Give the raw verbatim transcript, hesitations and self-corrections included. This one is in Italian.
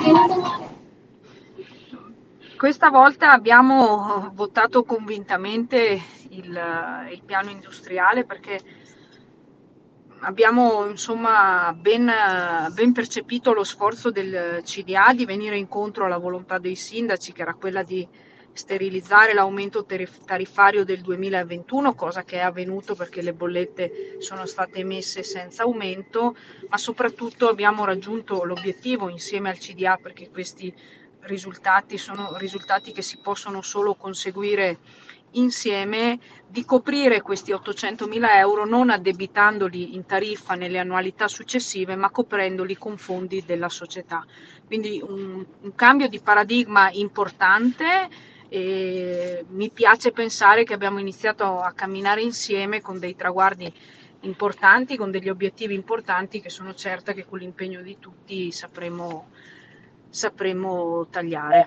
Questa volta abbiamo votato convintamente il, il piano industriale perché abbiamo insomma ben, ben percepito lo sforzo del C D A di venire incontro alla volontà dei sindaci, che era quella di sterilizzare l'aumento tariffario del duemilaventuno, cosa che è avvenuto perché le bollette sono state emesse senza aumento, ma soprattutto abbiamo raggiunto l'obiettivo insieme al C D A, perché questi risultati sono risultati che si possono solo conseguire insieme, di coprire questi ottocentomila euro non addebitandoli in tariffa nelle annualità successive, ma coprendoli con fondi della società. Quindi un, un cambio di paradigma importante. E mi piace pensare che abbiamo iniziato a camminare insieme con dei traguardi importanti, con degli obiettivi importanti che sono certa che con l'impegno di tutti sapremo, sapremo tagliare.